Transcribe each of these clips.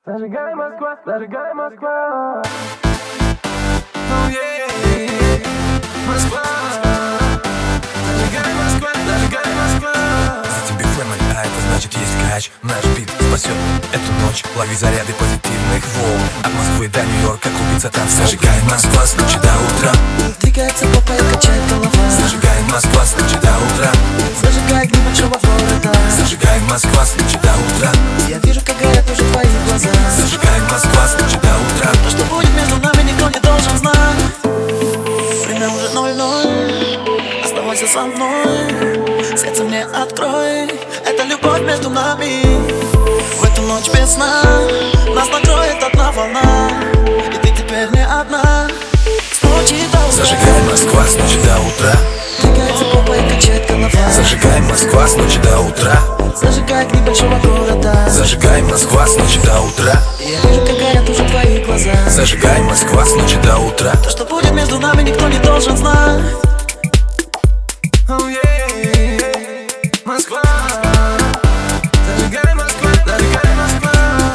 Зажигай, Москва, зажигай, Москва. Oh, yeah. Москва. Зажигай, Москва, зажигай, Москва. За тебе Family, а это значит есть кач. Наш бит спасет эту ночь. Лови заряды позитивных волн. От Москвы до Нью-Йорка клубится танцпол. Зажигай, Москва, с ночи до утра. Двигается попа и качает голова. Зажигай, Москва, с ночи до утра. Зажигай огни большого города. Зажигай, Москва, с ночи до утра. Я вижу, как горят уже твои глаза. Зажигай, Москва, с ночи до утра. То, что будет между нами, никто не должен знать. Время уже 00. Оставайся со мной. Сердце мне открой. Это любовь между нами. В эту ночь без сна нас накроет одна волна. И ты теперь не одна. С ночи до утра. Зажигай, Москва, с ночи до утра. Двигается попа и качает голова. Зажигай, Москва, с ночи до утра. Зажигай огни большого города. Зажигай, Москва, с ночи до утра. Я вижу, как горят уже твои глаза. Зажигай, Москва, с ночи до утра. То, что будет между нами, никто не должен знать. Oh, yeah. Москва. Зажигай, Москва, зажигай, Москва.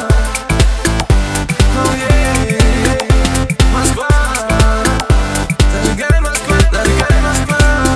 Oh, yeah. Москва. Зажигай, Москва, зажигай, Москва.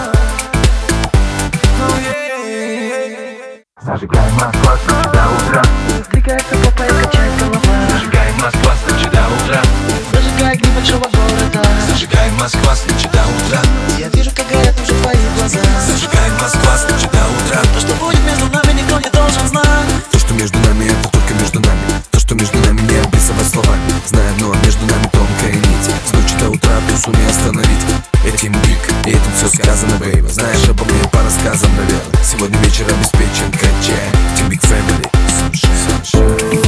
Oh, yeah. Зажигай, Москва, с ночи до утра. Двигается попа и качает голова. Зажигай, Москва, с ночи до утра. Зажигай огни большого города. Зажигай, Москва, с ночи до утра. Я вижу, как горят уже твои глаза. Зажигай, Москва, с ночи до утра. То, что будет между нами, никто не должен знать. То, что между нами, это только между нами. То, что между нами, не описывать словами. Знаю, но между нами тонкая нить. С ночи до утра тусу не остановить. Этим биг, и этим все сказано, бейба. Знаешь обо мне по рассказам, наверное. Сегодня вечер обеспечен качай. Team Big Family. Sunshine.